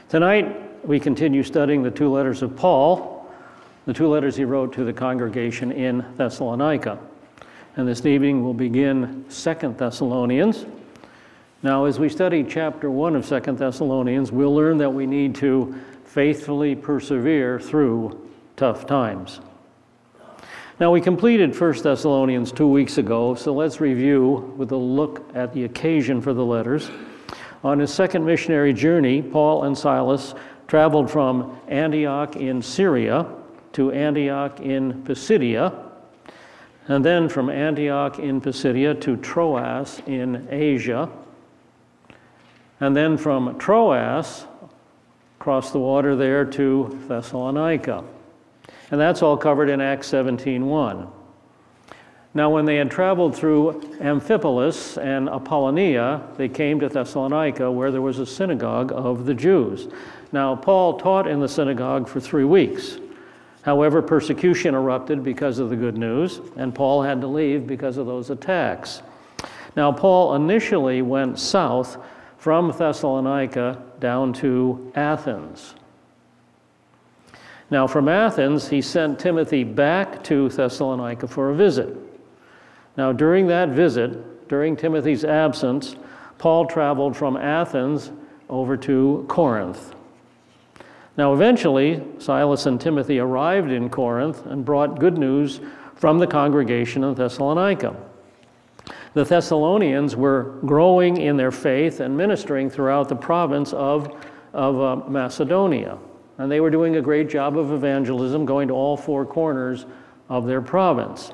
Tonight, we continue studying the two letters of Paul, the two letters he wrote to the congregation in Thessalonica. And this evening we'll begin 2 Thessalonians. Now, as we study chapter 1 of 2 Thessalonians, we'll learn that we need to faithfully persevere through tough times. Now, we completed 1 Thessalonians 2 weeks ago, so let's review with a look at the occasion for the letters. On his second missionary journey, Paul and Silas traveled from Antioch in Syria to Antioch in Pisidia, and then from Antioch in Pisidia to Troas in Asia, and then from Troas, across the water there to Thessalonica. And that's all covered in Acts 17:1. Now, when they had traveled through Amphipolis and Apollonia, they came to Thessalonica, where there was a synagogue of the Jews. Now, Paul taught in the synagogue for 3 weeks. However, persecution erupted because of the good news, and Paul had to leave because of those attacks. Now, Paul initially went south from Thessalonica down to Athens. Now, from Athens, he sent Timothy back to Thessalonica for a visit. Now, during that visit, during Timothy's absence, Paul traveled from Athens over to Corinth. Now, eventually, Silas and Timothy arrived in Corinth and brought good news from the congregation in Thessalonica. The Thessalonians were growing in their faith and ministering throughout the province of Macedonia. And they were doing a great job of evangelism, going to all 4 corners of their province.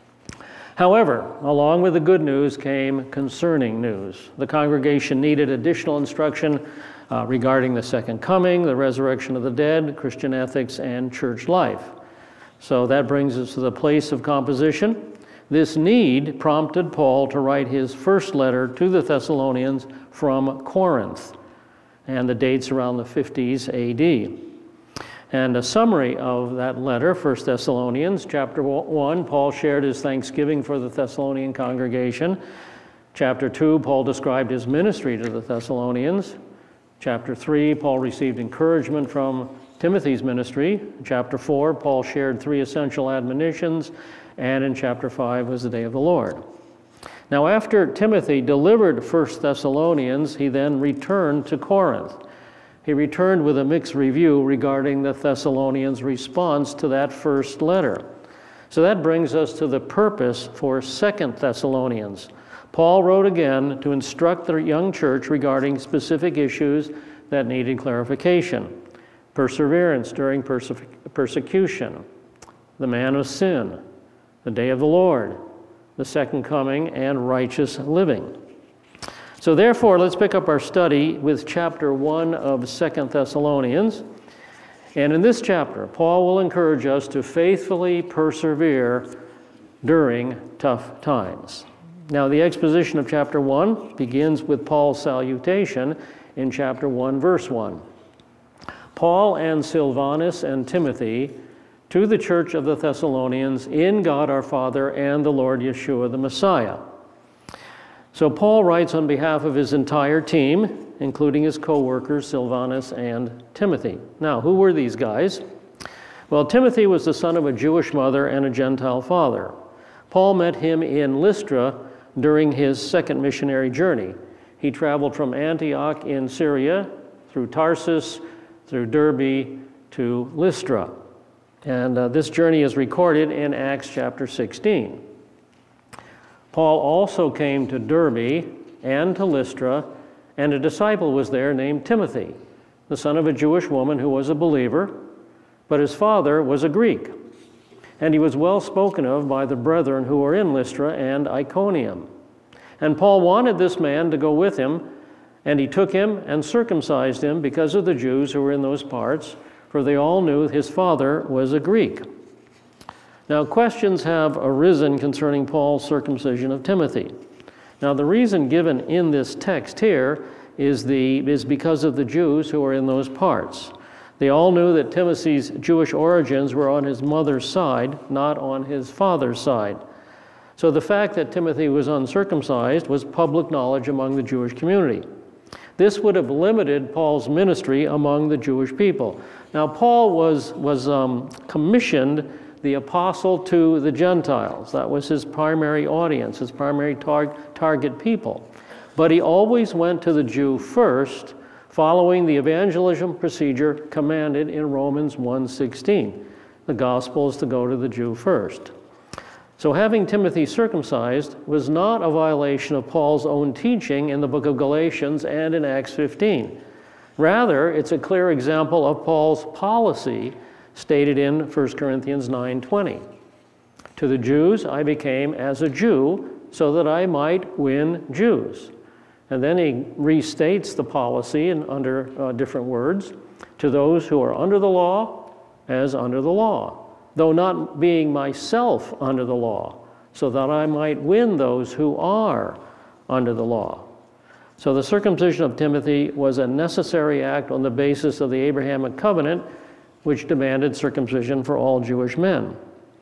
However, along with the good news came concerning news. The congregation needed additional instruction regarding the second coming, the resurrection of the dead, Christian ethics, and church life. So that brings us to the place of composition. This need prompted Paul to write his first letter to the Thessalonians from Corinth, and the date's around the 50s AD. And a summary of that letter, 1 Thessalonians, chapter 1, Paul shared his thanksgiving for the Thessalonian congregation. Chapter 2, Paul described his ministry to the Thessalonians. Chapter 3, Paul received encouragement from Timothy's ministry. Chapter 4, Paul shared 3 essential admonitions. And in chapter 5 was the day of the Lord. Now, after Timothy delivered 1 Thessalonians, he then returned to Corinth. He returned with a mixed review regarding the Thessalonians' response to that first letter. So that brings us to the purpose for 2 Thessalonians. Paul wrote again to instruct the young church regarding specific issues that needed clarification: perseverance during persecution, the man of sin, the day of the Lord, the second coming, and righteous living. So therefore, let's pick up our study with chapter 1 of 2 Thessalonians. And in this chapter, Paul will encourage us to faithfully persevere during tough times. Now, the exposition of chapter 1 begins with Paul's salutation in chapter 1, verse 1. Paul and Silvanus and Timothy, to the church of the Thessalonians in God our Father and the Lord Yeshua the Messiah. So Paul writes on behalf of his entire team, including his co-workers, Silvanus and Timothy. Now, who were these guys? Well, Timothy was the son of a Jewish mother and a Gentile father. Paul met him in Lystra during his second missionary journey. He traveled from Antioch in Syria, through Tarsus, through Derbe, to Lystra. And this journey is recorded in Acts chapter 16. Paul also came to Derbe and to Lystra, and a disciple was there named Timothy, the son of a Jewish woman who was a believer, but his father was a Greek. And he was well spoken of by the brethren who were in Lystra and Iconium. And Paul wanted this man to go with him, and he took him and circumcised him because of the Jews who were in those parts, for they all knew his father was a Greek. Now, questions have arisen concerning Paul's circumcision of Timothy. Now, the reason given in this text here is because of the Jews who are in those parts. They all knew that Timothy's Jewish origins were on his mother's side, not on his father's side. So the fact that Timothy was uncircumcised was public knowledge among the Jewish community. this would have limited Paul's ministry among the Jewish people. Now, Paul was commissioned the apostle to the Gentiles. That was his primary audience, his primary target people. But he always went to the Jew first, following the evangelism procedure commanded in Romans 1:16. The gospel is to go to the Jew first. So having Timothy circumcised was not a violation of Paul's own teaching in the book of Galatians and in Acts 15. Rather, it's a clear example of Paul's policy stated in 1 Corinthians 9:20. To the Jews I became as a Jew so that I might win Jews. And then he restates the policy under different words. To those who are under the law, as under the law, though not being myself under the law, so that I might win those who are under the law. So the circumcision of Timothy was a necessary act on the basis of the Abrahamic covenant, which demanded circumcision for all Jewish men.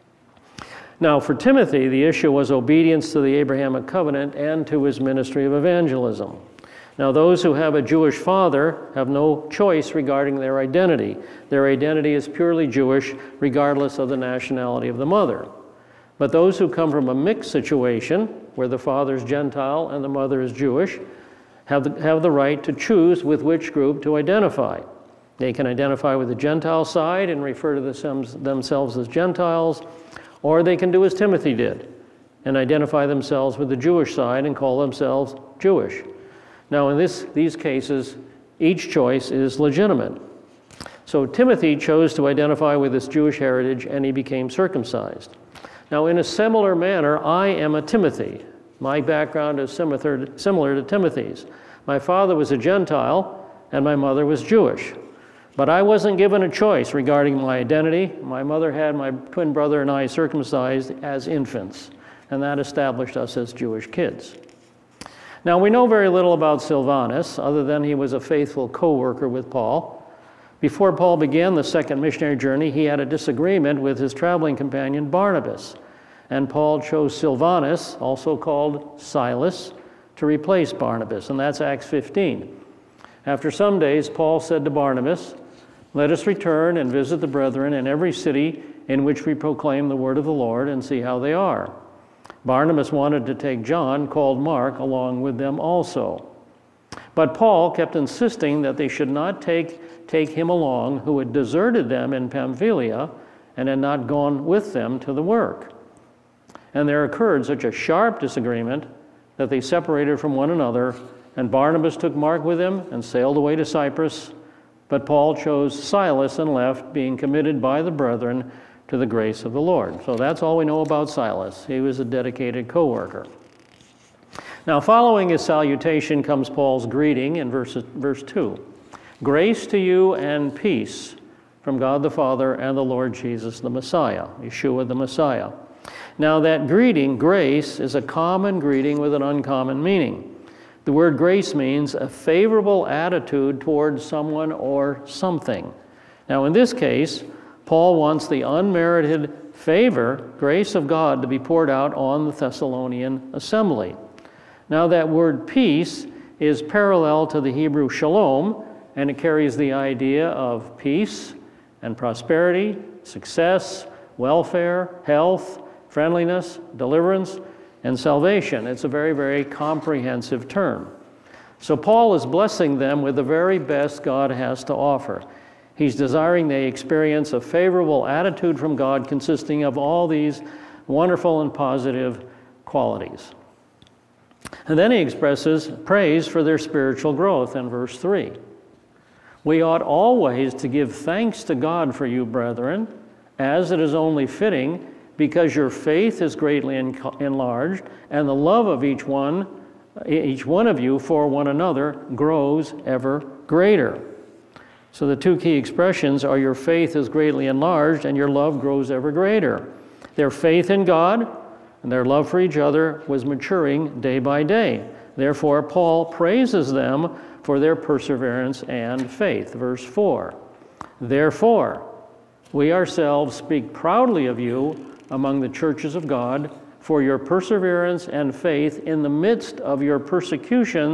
Now, for Timothy, the issue was obedience to the Abrahamic covenant and to his ministry of evangelism. Now, those who have a Jewish father have no choice regarding their identity. Their identity is purely Jewish, regardless of the nationality of the mother. But those who come from a mixed situation, where the father is Gentile and the mother is Jewish, have the right to choose with which group to identify. They can identify with the Gentile side and refer to themselves as Gentiles, or they can do as Timothy did and identify themselves with the Jewish side and call themselves Jewish. Now, in these cases, each choice is legitimate. So Timothy chose to identify with his Jewish heritage, and he became circumcised. Now, in a similar manner, I am a Timothy. My background is similar to Timothy's. My father was a Gentile, and my mother was Jewish. But I wasn't given a choice regarding my identity. My mother had my twin brother and I circumcised as infants, and that established us as Jewish kids. Now, we know very little about Silvanus, other than he was a faithful co-worker with Paul. Before Paul began the second missionary journey, he had a disagreement with his traveling companion Barnabas, and Paul chose Silvanus, also called Silas, to replace Barnabas, and that's Acts 15. After some days, Paul said to Barnabas, "Let us return and visit the brethren in every city in which we proclaim the word of the Lord and see how they are." Barnabas wanted to take John, called Mark, along with them also. But Paul kept insisting that they should not take him along, who had deserted them in Pamphylia and had not gone with them to the work. And there occurred such a sharp disagreement that they separated from one another, and Barnabas took Mark with him and sailed away to Cyprus. But Paul chose Silas and left, being committed by the brethren to the grace of the Lord. So that's all we know about Silas. He was a dedicated co-worker. Now, following his salutation comes Paul's greeting in verse 2. Grace to you and peace from God the Father and the Lord Jesus the Messiah, Yeshua the Messiah. Now, that greeting, grace, is a common greeting with an uncommon meaning. The word grace means a favorable attitude towards someone or something. Now, in this case, Paul wants the unmerited favor, grace of God, to be poured out on the Thessalonian assembly. Now, that word peace is parallel to the Hebrew shalom, and it carries the idea of peace and prosperity, success, welfare, health, friendliness, deliverance, and salvation. It's a very, very comprehensive term. So Paul is blessing them with the very best God has to offer. He's desiring they experience a favorable attitude from God consisting of all these wonderful and positive qualities. And then he expresses praise for their spiritual growth in verse 3. We ought always to give thanks to God for you, brethren, as it is only fitting, because your faith is greatly enlarged, and the love of each one of you for one another grows ever greater. So the two key expressions are your faith is greatly enlarged and your love grows ever greater. Their faith in God and their love for each other was maturing day by day. Therefore, Paul praises them for their perseverance and faith. Verse 4, therefore, we ourselves speak proudly of you among the churches of God for your perseverance and faith in the midst of your persecutions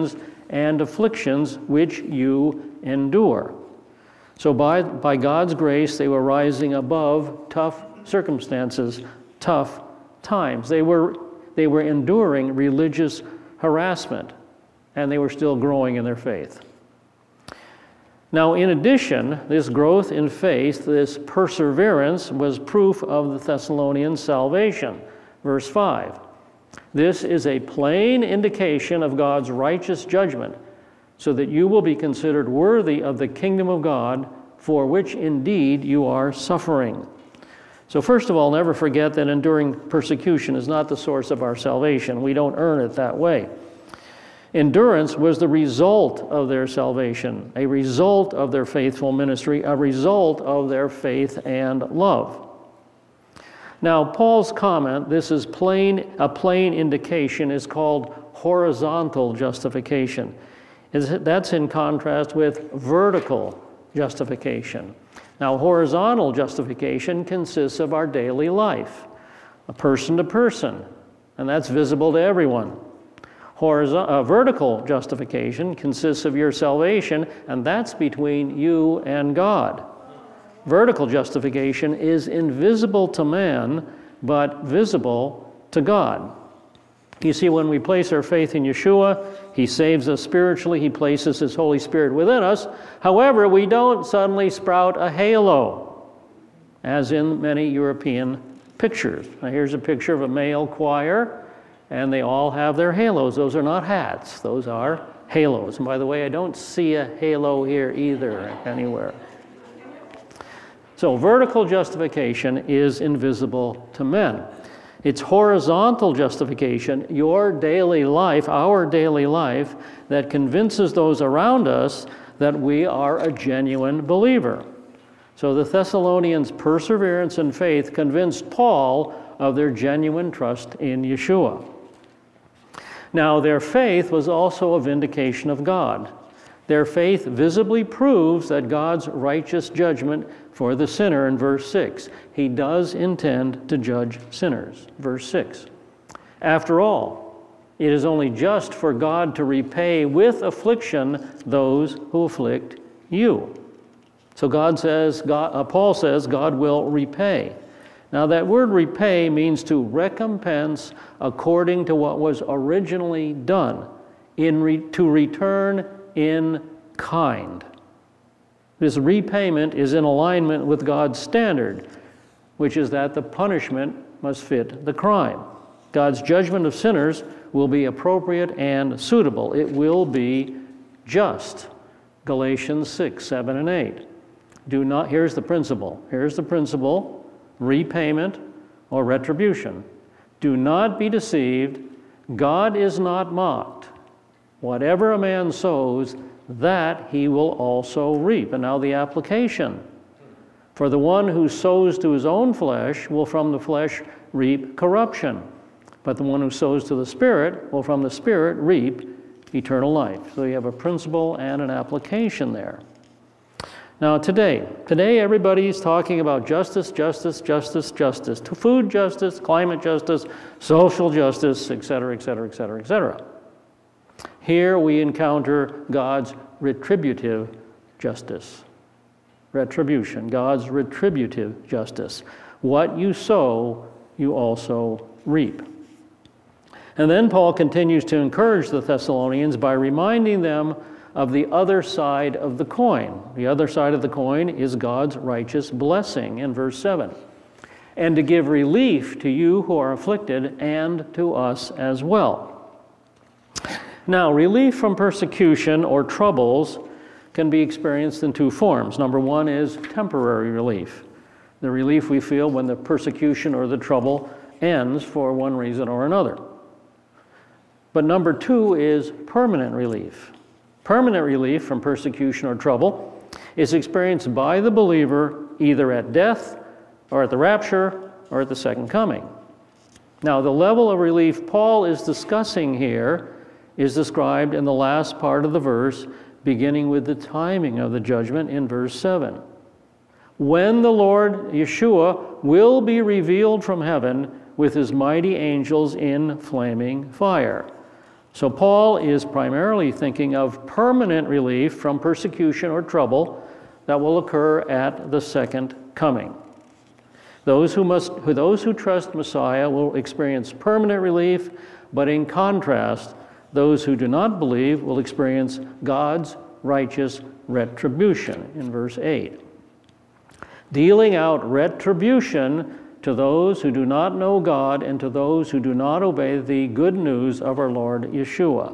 and afflictions which you endure. So by God's grace, they were rising above tough circumstances, tough times. They were enduring religious harassment, and they were still growing in their faith. Now, in addition, this growth in faith, this perseverance, was proof of the Thessalonians' salvation. Verse 5. This is a plain indication of God's righteous judgment, so that you will be considered worthy of the kingdom of God, for which indeed you are suffering. So first of all, never forget that enduring persecution is not the source of our salvation. We don't earn it that way. Endurance was the result of their salvation, a result of their faithful ministry, a result of their faith and love. Now, Paul's comment, this is a plain indication, is called horizontal justification. That's in contrast with vertical justification. Now, horizontal justification consists of our daily life, a person to person, and that's visible to everyone. Vertical justification consists of your salvation, and that's between you and God. Vertical justification is invisible to man, but visible to God. You see, when we place our faith in Yeshua, He saves us spiritually. He places His Holy Spirit within us. However, we don't suddenly sprout a halo, as in many European pictures. Now, here's a picture of a male choir, and they all have their halos. Those are not hats. Those are halos. And by the way, I don't see a halo here either anywhere. So vertical justification is invisible to men. It's horizontal justification, your daily life, our daily life, that convinces those around us that we are a genuine believer. So the Thessalonians' perseverance and faith convinced Paul of their genuine trust in Yeshua. Now, their faith was also a vindication of God. Their faith visibly proves that God's righteous judgment for the sinner in verse 6. He does intend to judge sinners. Verse 6. After all, it is only just for God to repay with affliction those who afflict you. So Paul says God will repay. Now that word repay means to recompense according to what was originally done, to return in kind. This repayment is in alignment with God's standard, which is that the punishment must fit the crime. God's judgment of sinners will be appropriate and suitable. It will be just. Galatians 6, 7, and 8. Here's the principle. Repayment or retribution. Do not be deceived. God is not mocked. Whatever a man sows, that he will also reap. And now the application. For the one who sows to his own flesh will from the flesh reap corruption. But the one who sows to the Spirit will from the Spirit reap eternal life. So you have a principle and an application there. Now today everybody's talking about justice, to food justice, climate justice, social justice, etc., etc., etc., etc. Here we encounter God's retributive justice. Retribution, God's retributive justice. What you sow, you also reap. And then Paul continues to encourage the Thessalonians by reminding them of the other side of the coin. The other side of the coin is God's righteous blessing in verse 7. And to give relief to you who are afflicted and to us as well. Now, relief from persecution or troubles can be experienced in two forms. Number one is temporary relief. The relief we feel when the persecution or the trouble ends for one reason or another. But number two is permanent relief. Permanent relief from persecution or trouble is experienced by the believer either at death or at the rapture or at the second coming. Now, the level of relief Paul is discussing here is described in the last part of the verse, beginning with the timing of the judgment in verse 7. When the Lord Yeshua will be revealed from heaven with his mighty angels in flaming fire. So Paul is primarily thinking of permanent relief from persecution or trouble that will occur at the second coming. Those who trust Messiah will experience permanent relief, but in contrast, those who do not believe will experience God's righteous retribution in verse 8. Dealing out retribution to those who do not know God and to those who do not obey the good news of our Lord Yeshua.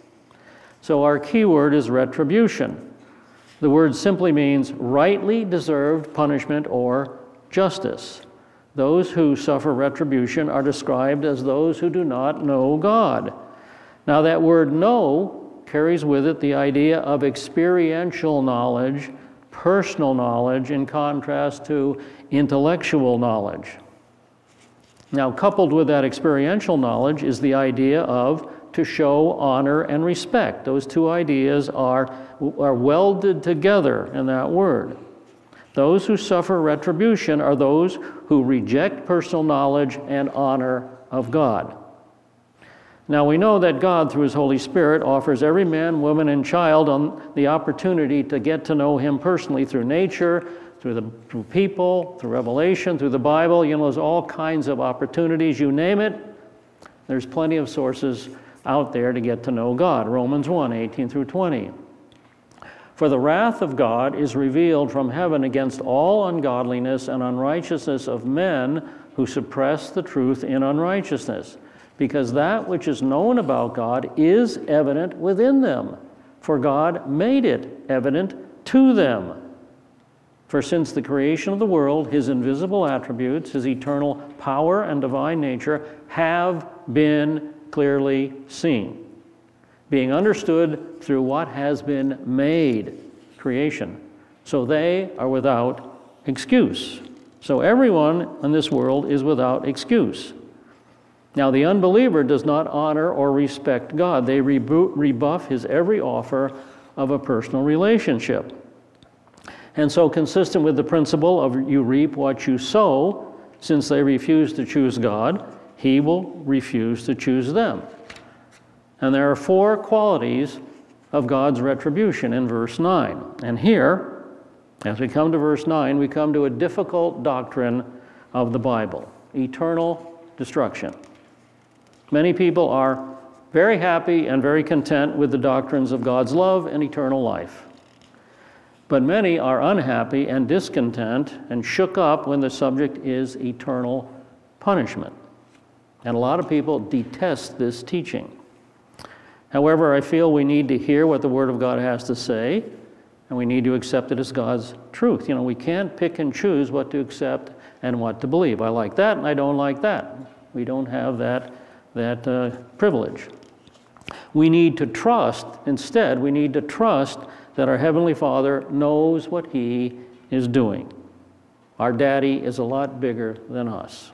So our key word is retribution. The word simply means rightly deserved punishment or justice. Those who suffer retribution are described as those who do not know God. Now that word know carries with it the idea of experiential knowledge, personal knowledge, in contrast to intellectual knowledge. Now, coupled with that experiential knowledge is the idea of to show honor and respect. Those two ideas are welded together in that word. Those who suffer retribution are those who reject personal knowledge and honor of God. Now, we know that God, through His Holy Spirit, offers every man, woman, and child the opportunity to get to know Him personally through nature, through people, through revelation, through the Bible. There's all kinds of opportunities. You name it, there's plenty of sources out there to get to know God. Romans 1, 18 through 20. For the wrath of God is revealed from heaven against all ungodliness and unrighteousness of men who suppress the truth in unrighteousness, because that which is known about God is evident within them, for God made it evident to them. For since the creation of the world, His invisible attributes, His eternal power and divine nature, have been clearly seen, being understood through what has been made, creation. So they are without excuse. So everyone in this world is without excuse. Now the unbeliever does not honor or respect God. They rebuff His every offer of a personal relationship. And so, consistent with the principle of you reap what you sow, since they refuse to choose God, He will refuse to choose them. And there are 4 qualities of God's retribution in verse 9. And here, as we come to verse 9, we come to a difficult doctrine of the Bible: eternal destruction. Many people are very happy and very content with the doctrines of God's love and eternal life. But many are unhappy and discontent and shook up when the subject is eternal punishment. And a lot of people detest this teaching. However, I feel we need to hear what the Word of God has to say, and we need to accept it as God's truth. We can't pick and choose what to accept and what to believe. I like that and I don't like that. We don't have that privilege. We need to trust, instead, we need to trust that our Heavenly Father knows what He is doing. Our daddy is a lot bigger than us.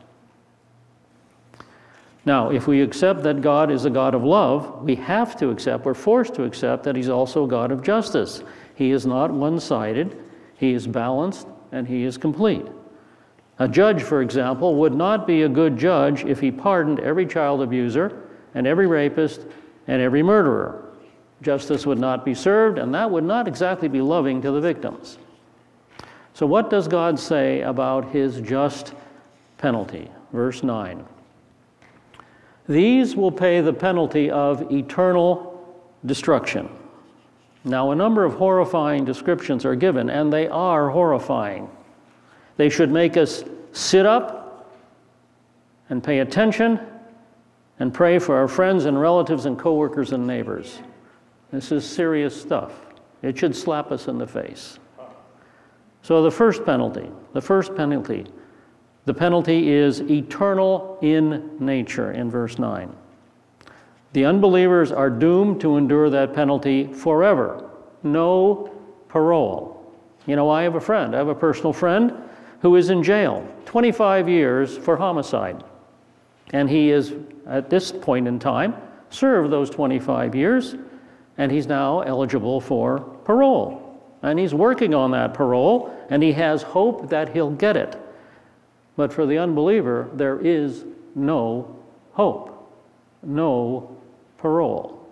Now, if we accept that God is a God of love, we have to accept, we're forced to accept that He's also a God of justice. He is not one-sided, He is balanced, and He is complete. A judge, for example, would not be a good judge if he pardoned every child abuser and every rapist and every murderer. Justice would not be served, and that would not exactly be loving to the victims. So what does God say about His just penalty? Verse 9. These will pay the penalty of eternal destruction. Now, a number of horrifying descriptions are given, and they are horrifying. They should make us sit up and pay attention and pray for our friends and relatives and coworkers and neighbors. This is serious stuff. It should slap us in the face. So the first penalty, the penalty is eternal in nature in verse 9. The unbelievers are doomed to endure that penalty forever. No parole. I have a personal friend who is in jail 25 years for homicide. And he is, at this point in time, served those 25 years, and he's now eligible for parole. And he's working on that parole, and he has hope that he'll get it. But for the unbeliever, there is no hope, no parole.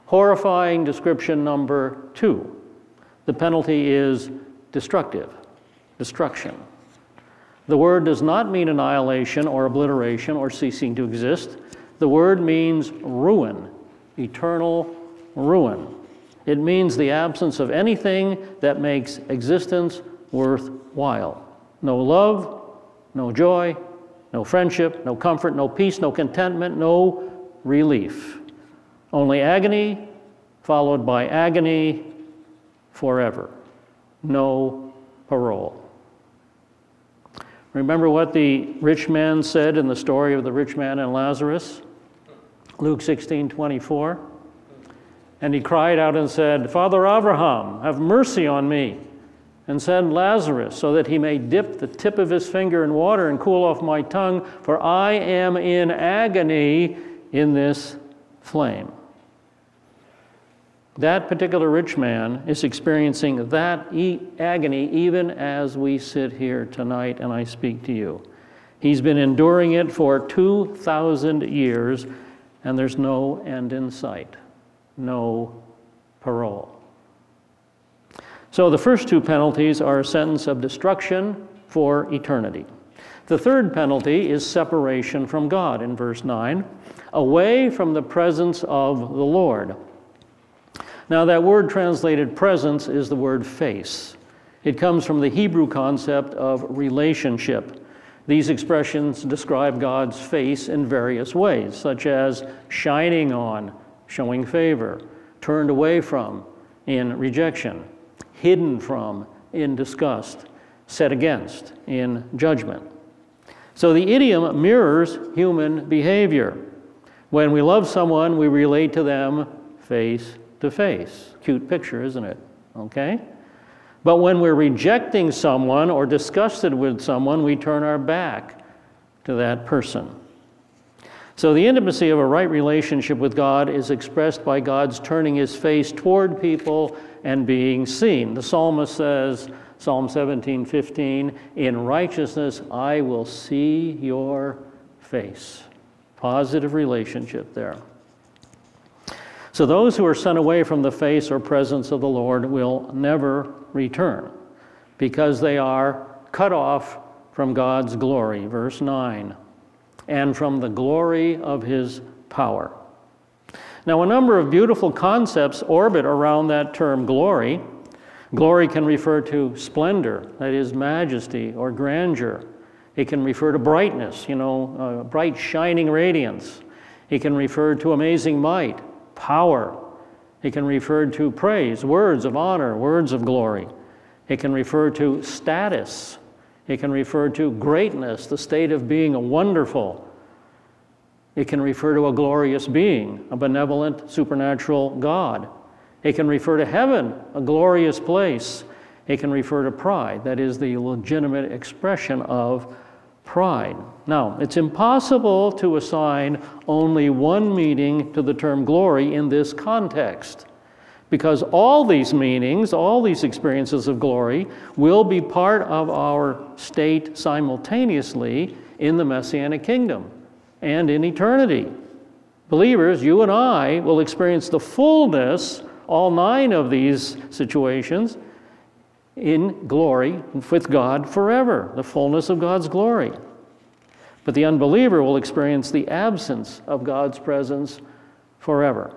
Horrifying description number 2. The penalty is destructive, destruction. The word does not mean annihilation or obliteration or ceasing to exist. The word means ruin, eternal ruin. It means the absence of anything that makes existence worthwhile. No love, no joy, no friendship, no comfort, no peace, no contentment, no relief. Only agony, followed by agony forever. No parole. Remember what the rich man said in the story of the rich man and Lazarus? Luke 16:24. And he cried out and said, Father Abraham, have mercy on me, and send Lazarus so that he may dip the tip of his finger in water and cool off my tongue, for I am in agony in this flame. That particular rich man is experiencing that agony even as we sit here tonight and I speak to you. He's been enduring it for 2,000 years, and there's no end in sight, no parole. So the first two penalties are a sentence of destruction for eternity. The third penalty is separation from God in verse 9, away from the presence of the Lord. Now that word translated presence is the word face. It comes from the Hebrew concept of relationship. These expressions describe God's face in various ways, such as shining on, showing favor, turned away from, in rejection, hidden from, in disgust, set against, in judgment. So the idiom mirrors human behavior. When we love someone, we relate to them face to face. Cute picture, isn't it? Okay? But when we're rejecting someone or disgusted with someone, we turn our back to that person. So the intimacy of a right relationship with God is expressed by God's turning his face toward people and being seen. The psalmist says, Psalm 17:15, in righteousness I will see your face. Positive relationship there. So those who are sent away from the face or presence of the Lord will never return because they are cut off from God's glory, verse 9, and from the glory of his power. Now, a number of beautiful concepts orbit around that term glory. Glory can refer to splendor, that is majesty or grandeur. It can refer to brightness, bright shining radiance. It can refer to amazing might, power. It can refer to praise, words of honor, words of glory. It can refer to status. It can refer to greatness, the state of being wonderful. It can refer to a glorious being, a benevolent, supernatural God. It can refer to heaven, a glorious place. It can refer to pride, that is the legitimate expression of pride. Now, it's impossible to assign only one meaning to the term glory in this context, because all these meanings, all these experiences of glory will be part of our state simultaneously in the Messianic kingdom and in eternity. Believers, you and I will experience the fullness, all 9 of these situations, in glory with God forever, the fullness of God's glory. But the unbeliever will experience the absence of God's presence forever.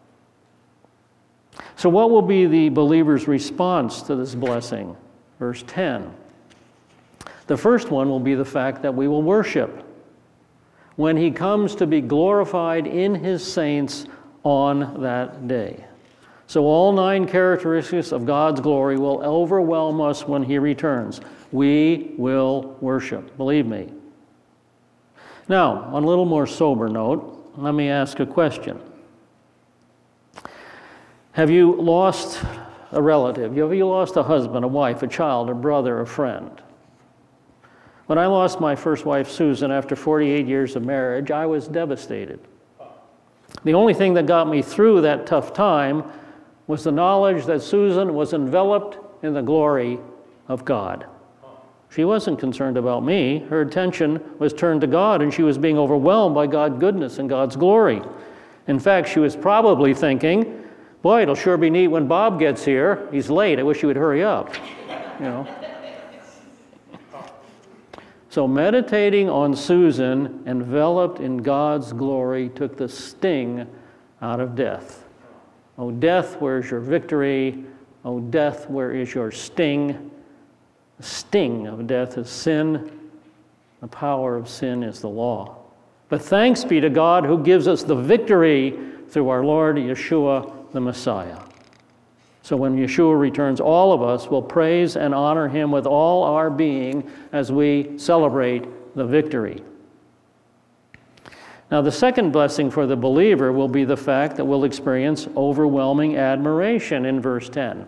So what will be the believer's response to this blessing? Verse 10. The first one will be the fact that we will worship when he comes to be glorified in his saints on that day. So all 9 characteristics of God's glory will overwhelm us when he returns. We will worship, believe me. Now, on a little more sober note, let me ask a question. Have you lost a relative? Have you lost a husband, a wife, a child, a brother, a friend? When I lost my first wife, Susan, after 48 years of marriage, I was devastated. The only thing that got me through that tough time was the knowledge that Susan was enveloped in the glory of God. She wasn't concerned about me. Her attention was turned to God, and she was being overwhelmed by God's goodness and God's glory. In fact, she was probably thinking, Boy, it'll sure be neat when Bob gets here. He's late. I wish he would hurry up. You know. So meditating on Susan, enveloped in God's glory, took the sting out of death. O death, where's your victory? O death, where is your sting? The sting of death is sin. The power of sin is the law. But thanks be to God who gives us the victory through our Lord Yeshua the Messiah. So when Yeshua returns, all of us will praise and honor him with all our being as we celebrate the victory. Now, the second blessing for the believer will be the fact that we'll experience overwhelming admiration in verse 10.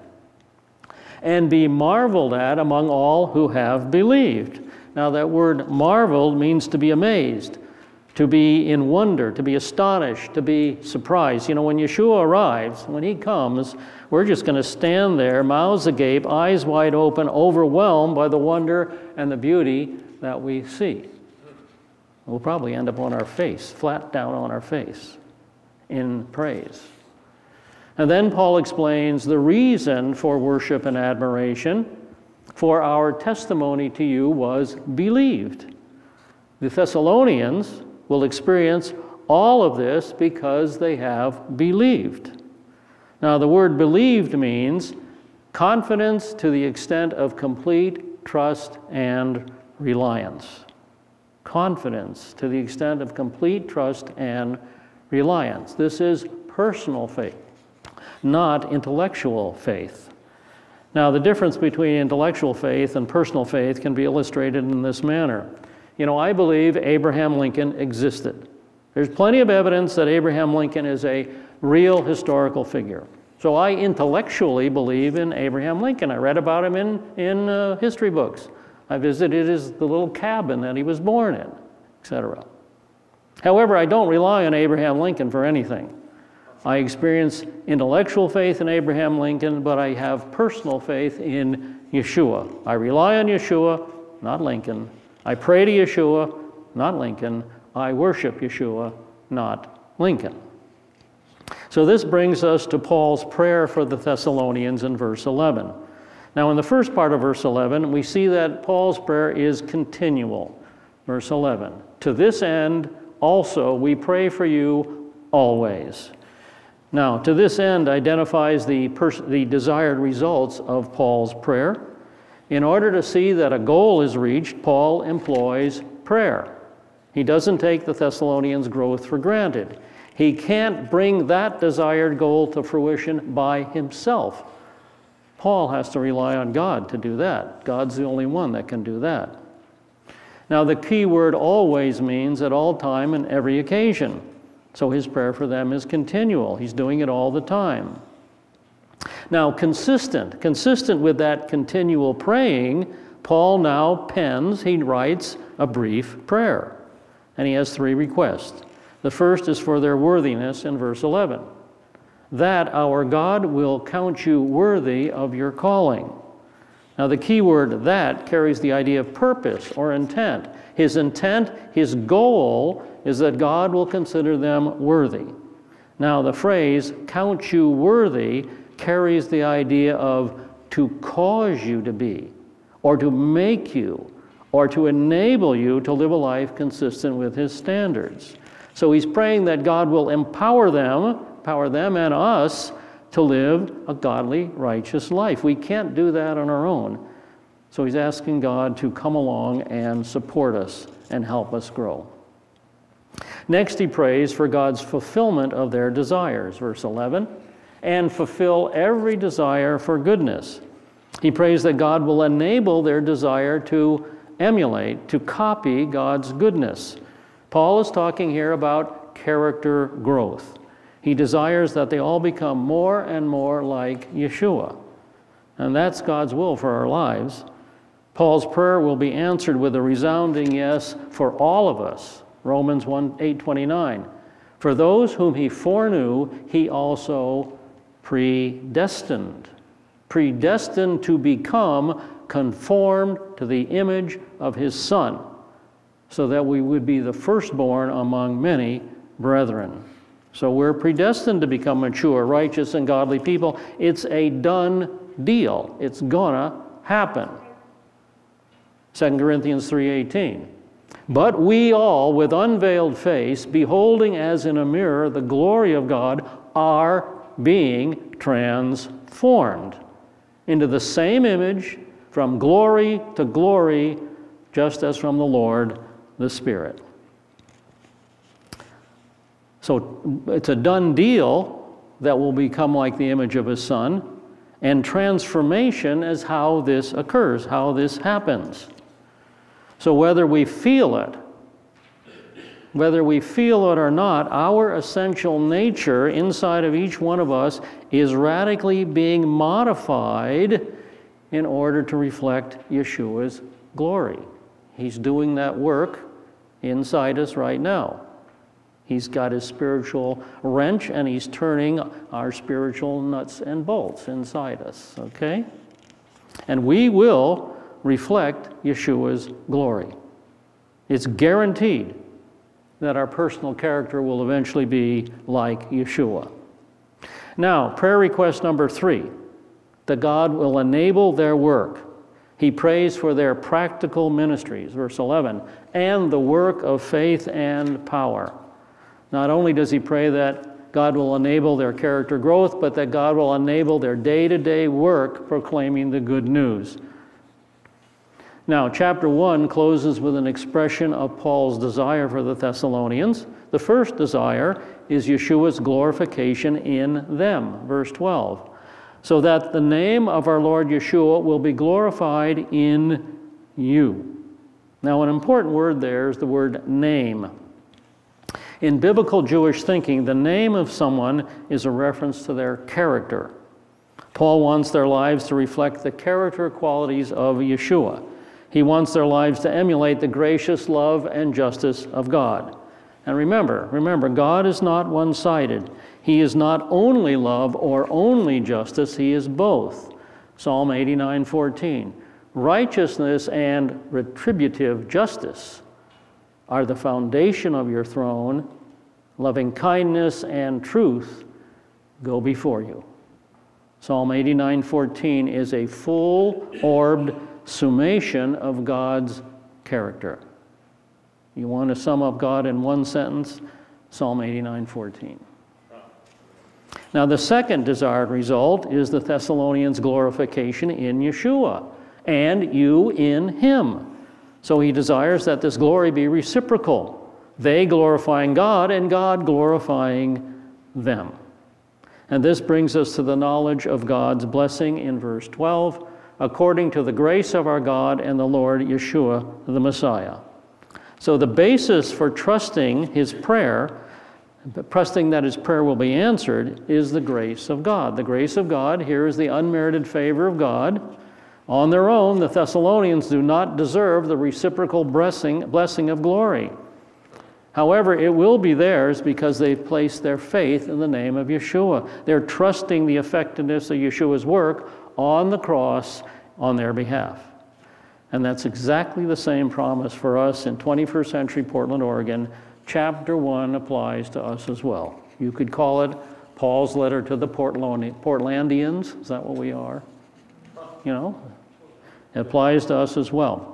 And be marveled at among all who have believed. Now, that word marveled means to be amazed, to be in wonder, to be astonished, to be surprised. You know, when Yeshua arrives, when he comes, we're just going to stand there, mouths agape, eyes wide open, overwhelmed by the wonder and the beauty that we see. We'll probably end up on our face, flat down on our face, in praise. And then Paul explains the reason for worship and admiration. For our testimony to you was believed. The Thessalonians will experience all of this because they have believed. Now, the word believed means confidence to the extent of complete trust and reliance. Confidence to the extent of complete trust and reliance. This is personal faith, not intellectual faith. Now, the difference between intellectual faith and personal faith can be illustrated in this manner. You know, I believe Abraham Lincoln existed. There's plenty of evidence that Abraham Lincoln is a real historical figure. So I intellectually believe in Abraham Lincoln. I read about him in history books. I visited the little cabin that he was born in, etc. However, I don't rely on Abraham Lincoln for anything. I experience intellectual faith in Abraham Lincoln, but I have personal faith in Yeshua. I rely on Yeshua, not Lincoln. I pray to Yeshua, not Lincoln. I worship Yeshua, not Lincoln. So this brings us to Paul's prayer for the Thessalonians in verse 11. Now, in the first part of verse 11, we see that Paul's prayer is continual. Verse 11, to this end also we pray for you always. Now, to this end identifies the desired results of Paul's prayer. In order to see that a goal is reached, Paul employs prayer. He doesn't take the Thessalonians' growth for granted. He can't bring that desired goal to fruition by himself. Paul has to rely on God to do that. God's the only one that can do that. Now, the key word always means at all time and every occasion. So his prayer for them is continual. He's doing it all the time. Now, consistent with that continual praying, Paul now he writes a brief prayer. And he has 3 requests. The first is for their worthiness in verse 11. That our God will count you worthy of your calling. Now, the key word that carries the idea of purpose or intent. His intent, his goal, is that God will consider them worthy. Now, the phrase, count you worthy, carries the idea of to cause you to be, or to make you, or to enable you to live a life consistent with his standards. So he's praying that God will empower them and us to live a godly, righteous life. We can't do that on our own. So he's asking God to come along and support us and help us grow. Next, he prays for God's fulfillment of their desires, verse 11, and fulfill every desire for goodness. He prays that God will enable their desire to emulate, to copy God's goodness. Paul is talking here about character growth. He desires that they all become more and more like Yeshua. And that's God's will for our lives. Paul's prayer will be answered with a resounding yes for all of us. Romans 8:29. For those whom he foreknew, he also predestined. Predestined to become conformed to the image of his Son, so that we would be the firstborn among many brethren. So we're predestined to become mature, righteous, and godly people. It's a done deal. It's gonna happen. 2 Corinthians 3:18. But we all, with unveiled face, beholding as in a mirror the glory of God, are being transformed into the same image from glory to glory, just as from the Lord, the Spirit. So it's a done deal that will become like the image of His Son, and transformation is how this occurs, how this happens. So whether we feel it or not, our essential nature inside of each one of us is radically being modified in order to reflect Yeshua's glory. He's doing that work inside us right now. He's got His spiritual wrench, and He's turning our spiritual nuts and bolts inside us, okay? And we will reflect Yeshua's glory. It's guaranteed that our personal character will eventually be like Yeshua. Now, prayer request number 3, that God will enable their work. He prays for their practical ministries, verse 11, and the work of faith and power. Not only does he pray that God will enable their character growth, but that God will enable their day-to-day work proclaiming the good news. Now, chapter 1 closes with an expression of Paul's desire for the Thessalonians. The first desire is Yeshua's glorification in them, verse 12, so that the name of our Lord Yeshua will be glorified in you. Now, an important word there is the word name. In biblical Jewish thinking, the name of someone is a reference to their character. Paul wants their lives to reflect the character qualities of Yeshua. He wants their lives to emulate the gracious love and justice of God. And remember, God is not one-sided. He is not only love or only justice, He is both. Psalm 89:14. Righteousness and retributive justice are the foundation of your throne. Loving kindness and truth go before you. Psalm 89:14 is a full-orbed summation of God's character. You want to sum up God in one sentence? Psalm 89:14. Now, the second desired result is the Thessalonians' glorification in Yeshua, and you in Him. So he desires that this glory be reciprocal, they glorifying God and God glorifying them. And this brings us to the knowledge of God's blessing in verse 12, according to the grace of our God and the Lord Yeshua, the Messiah. So the basis for trusting His prayer, trusting that His prayer will be answered, is the grace of God. The grace of God here is the unmerited favor of God. On their own, the Thessalonians do not deserve the reciprocal blessing of glory. However, it will be theirs because they've placed their faith in the name of Yeshua. They're trusting the effectiveness of Yeshua's work on the cross on their behalf. And that's exactly the same promise for us in 21st century Portland, Oregon. Chapter 1 applies to us as well. You could call it Paul's letter to the Portlandians. Is that what we are? You know, it applies to us as well.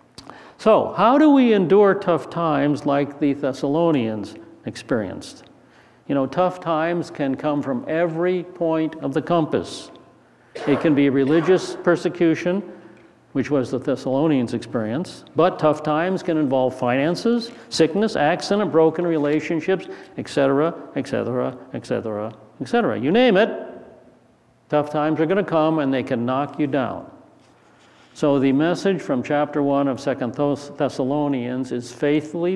So, how do we endure tough times like the Thessalonians experienced? You know, tough times can come from every point of the compass. It can be religious persecution, which was the Thessalonians' experience, but tough times can involve finances, sickness, accident, broken relationships, etc., etc., etc., etc. You name it, tough times are going to come and they can knock you down. So the message from chapter 1 of 2 Thessalonians is faithfully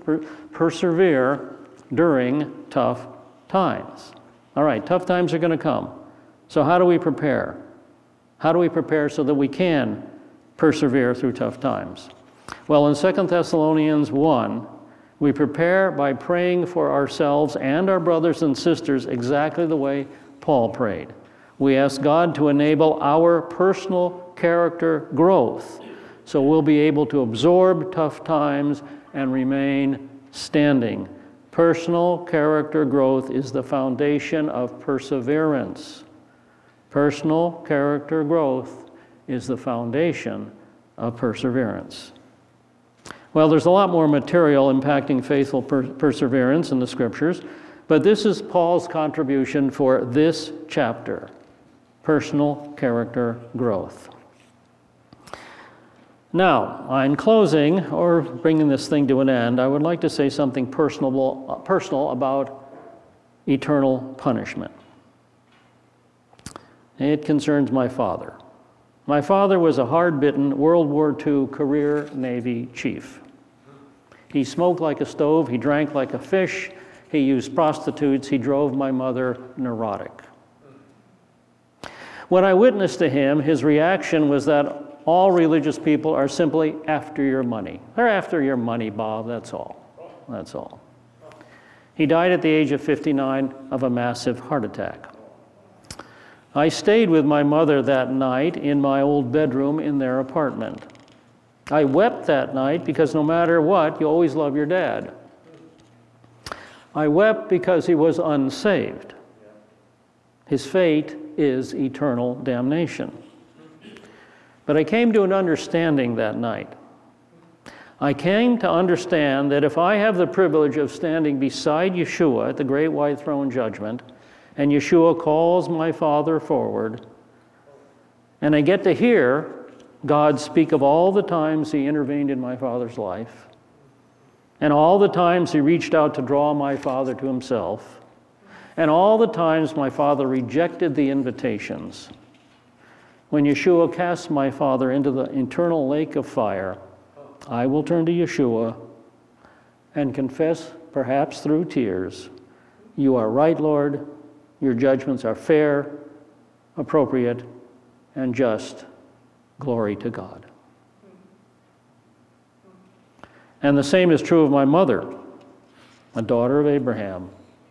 persevere during tough times. All right, tough times are going to come. So how do we prepare? How do we prepare so that we can persevere through tough times? Well, in 2 Thessalonians 1, we prepare by praying for ourselves and our brothers and sisters exactly the way Paul prayed. We ask God to enable our personal character growth so we'll be able to absorb tough times and remain standing Personal character growth is the foundation of perseverance. Personal character growth is the foundation of perseverance. Well, there's a lot more material impacting faithful perseverance in the Scriptures, but this is Paul's contribution for this chapter, personal character growth. Now, in closing, or bringing this thing to an end, I would like to say something personal about eternal punishment. It concerns my father. My father was a hard-bitten World War II career Navy chief. He smoked like a stove, he drank like a fish, he used prostitutes, he drove my mother neurotic. When I witnessed to him, his reaction was that all religious people are simply after your money. They're after your money, Bob, that's all. That's all. He died at the age of 59 of a massive heart attack. I stayed with my mother that night in my old bedroom in their apartment. I wept that night because no matter what, you always love your dad. I wept because he was unsaved. His fate is eternal damnation. But I came to an understanding that night. I came to understand that if I have the privilege of standing beside Yeshua at the great white throne judgment, and Yeshua calls my father forward, and I get to hear God speak of all the times he intervened in my father's life, and all the times he reached out to draw my father to himself, and all the times my father rejected the invitations, when Yeshua casts my father into the eternal lake of fire, I will turn to Yeshua and confess, perhaps through tears, you are right, Lord. Your judgments are fair, appropriate, and just. Glory to God. And the same is true of my mother, a daughter of Abraham,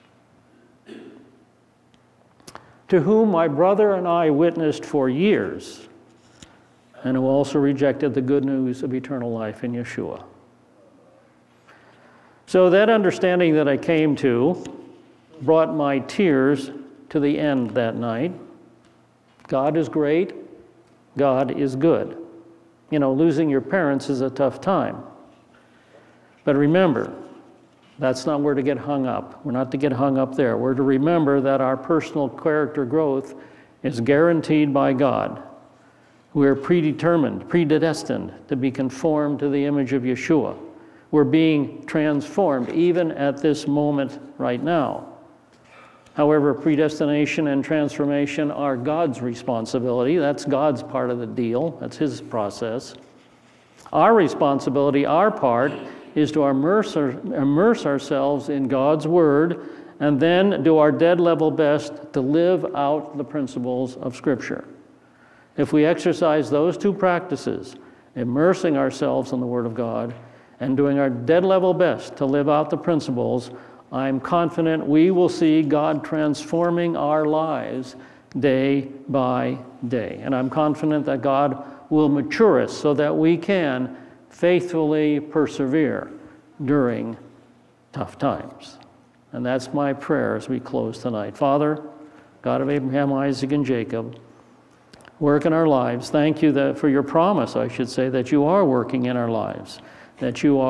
to whom my brother and I witnessed for years, and who also rejected the good news of eternal life in Yeshua. So that understanding that I came to brought my tears to the end that night. God is great. God is good. You know, losing your parents is a tough time. But remember, that's not where to get hung up. We're not to get hung up there. We're to remember that our personal character growth is guaranteed by God. We're predetermined, predestined to be conformed to the image of Yeshua. We're being transformed even at this moment right now. However, predestination and transformation are God's responsibility. That's God's part of the deal. That's his process. Our responsibility, our part, is to immerse ourselves in God's Word and then do our dead level best to live out the principles of Scripture. If we exercise those two practices, immersing ourselves in the Word of God and doing our dead level best to live out the principles, I'm confident we will see God transforming our lives day by day. And I'm confident that God will mature us so that we can faithfully persevere during tough times. And that's my prayer as we close tonight. Father, God of Abraham, Isaac, and Jacob, work in our lives. Thank you for your promise, I should say, that you are working in our lives, that you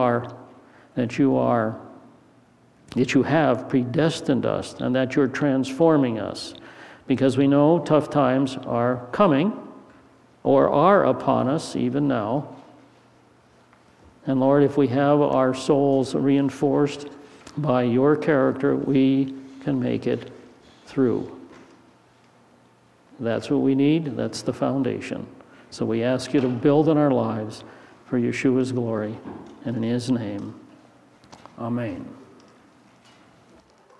have predestined us, and that you're transforming us, because we know tough times are coming or are upon us even now. And Lord, if we have our souls reinforced by your character, we can make it through. That's what we need. That's the foundation. So we ask you to build in our lives for Yeshua's glory, and in his name, amen.